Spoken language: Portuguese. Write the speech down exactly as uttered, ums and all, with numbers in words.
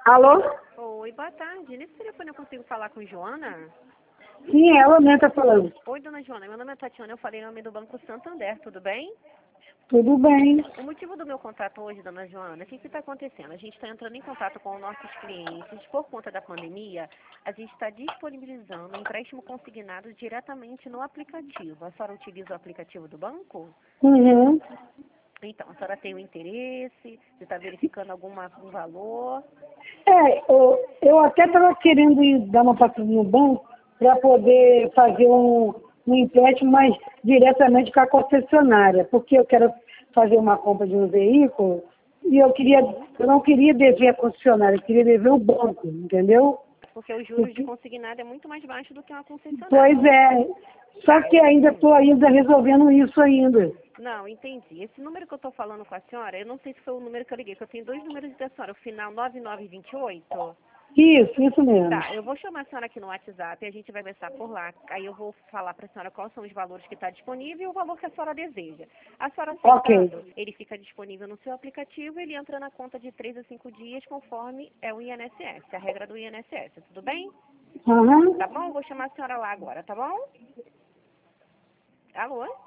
Alô? Oi, boa tarde. Nesse telefone eu consigo falar com Joana? Sim, ela mesmo tá falando. Oi, dona Joana. Meu nome é Tatiana. Eu falei em nome do Banco Santander. Tudo bem? Tudo bem. O motivo do meu contato hoje, dona Joana, o que está acontecendo? A gente está entrando em contato com os nossos clientes. Por conta da pandemia, a gente está disponibilizando um empréstimo consignado diretamente no aplicativo. A senhora utiliza o aplicativo do banco? Uhum. Então, a senhora tem o interesse de estar verificando alguma, algum valor? É, eu, eu até estava querendo ir dar uma passada no banco para poder fazer um, um empréstimo, mas diretamente com a concessionária, porque eu quero fazer uma compra de um veículo e eu queria, eu não queria dever a concessionária, eu queria dever o banco, entendeu? Porque os juros de consignado é muito mais baixo do que uma concessionária. Pois é, só que ainda estou ainda resolvendo isso ainda. Não, entendi. Esse número que eu estou falando com a senhora, eu não sei se foi o número que eu liguei, porque eu tenho dois números da senhora, o final nove nove dois oito. Isso, isso mesmo. Tá, eu vou chamar a senhora aqui no WhatsApp e a gente vai conversar por lá. Aí eu vou falar para a senhora quais são os valores que está disponível e o valor que a senhora deseja. A senhora aceitando, Ok. ele fica disponível no seu aplicativo e ele entra na conta de três a cinco dias, conforme é o I N S S, a regra do I N S S. Tudo bem? Uhum. Tá bom? Vou chamar a senhora lá agora, tá bom? Alô?